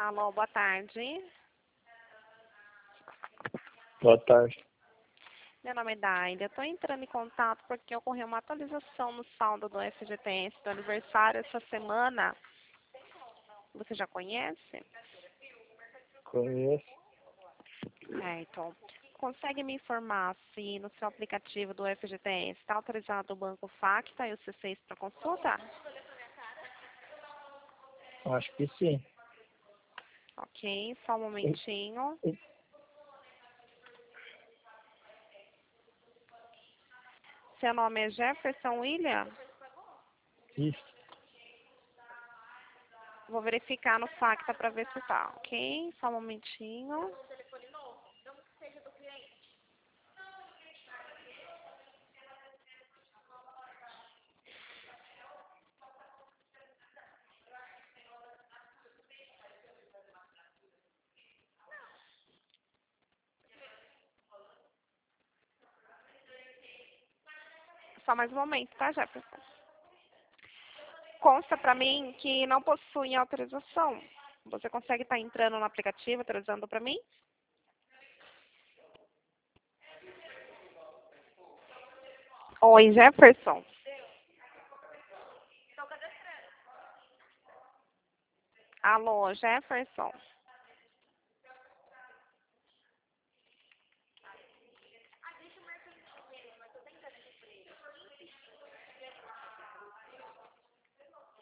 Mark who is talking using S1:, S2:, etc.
S1: Alô, boa tarde.
S2: Boa tarde.
S1: Meu nome é Daida. Eu estou entrando em contato porque ocorreu uma atualização no saldo do FGTS do aniversário essa semana. Você já conhece?
S2: Conheço.
S1: Certo. Consegue me informar se no seu aplicativo do FGTS está autorizado o Banco Facta e o C6 para consulta?
S2: Acho que sim.
S1: Ok, só um momentinho. Seu nome é Jefferson William?
S2: Isso.
S1: Vou verificar no Facta para ver se tá, ok? Só um momentinho. Só mais um momento, tá, Jefferson? Consta para mim que não possui autorização. Você consegue estar entrando no aplicativo, autorizando para mim? Oi, Jefferson. Alô, Jefferson.